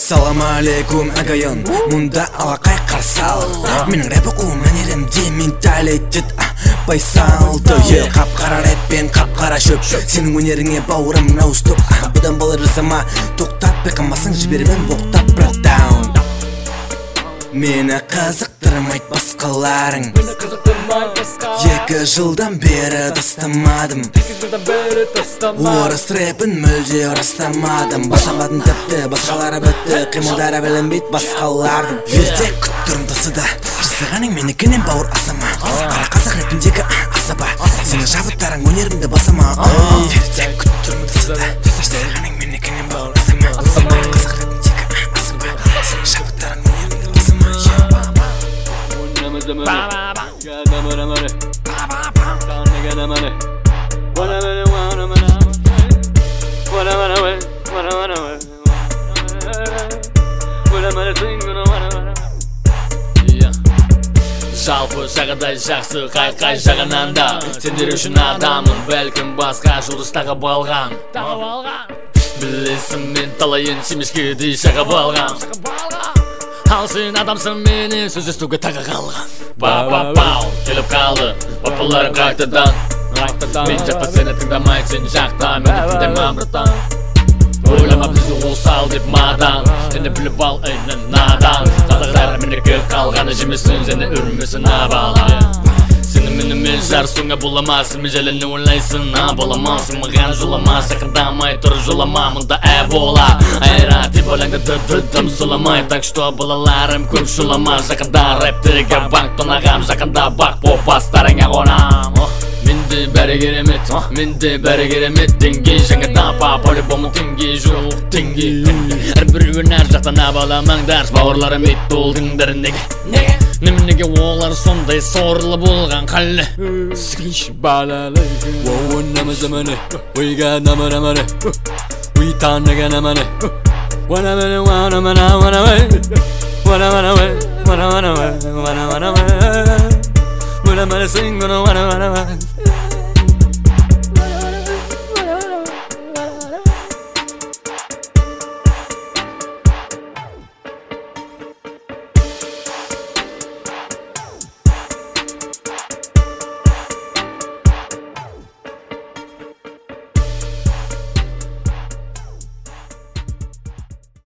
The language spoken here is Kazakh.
Assalamu alaikum ағайын, мұнда алақай қарсы ал. Менің рэп оқу мәнерімде менталитет байсалды. Қап-қара рэп пен қап-қара шөп, сенің өнеріңе бауырым наустып. Бұдан болар жасама, тоқтап бекімасың жібермен боқтап братдаун. Мені қызықтырмайды басқаларың, 2 жылдан бері тастамадым. Орыс рэпін мүлде ұрастамадым. Басамадым тіпті, басқалары бітті, қимылдары білінбейді басқалардың. Филде күттірім тосыда, жасағаның менікінен бауыр асама. Қара қазақ рэпіндегі асаба, сенің жабыттарың өнерімді басама. Филде күттірім тосыда, жасағаның менікінен бауыр асама. Қара қазақ рэпіндегі асаба, сенің жабыттарың өнерімді басама. Жалпы жағдай жақсы, қай жағынан да сендер үшін адамын, бәлкім басқа жұлдызтағы балған. Білесің мен талайын семешкедей шағып алған. Ал сен адамсың мені сөз естуге тағы қалған. Бау-бау-бау келіп қалды папаларым қайтадан. Мен жақта сені тыңдамай, сен жақта мені тыңдаймын братан. Ойлама бізді ол сал деп мадан, сені біліп ал әйнін надан. Қазақтар менікі қалғаны жемесін, сені үрмесін абалан. Сені менімен жарысуыңа боламасың, мен жәлені ойлайсың, боламасың. Маған жоламай, сақындамай тұр жоламай, мұнда бола. Айра деп ойлаңды дым сұламай, так что балаларым көп жоламай. Жақында рэптіге банк тонағам, жақында бақ попастарыңа қонам. Менде бәрі керемет, менде бәрі керемет. Деңгей жаңада па по-любому теңгей жоқ теңгей. Әрбір өнер жақтан абаламаңдар, бауырларым ет толдыңдар неге? Неменеге олар сондай сорлы болған қалі? Скриш балалы намазаманы, ойға намараманы, уйтанығы наманы. Wanna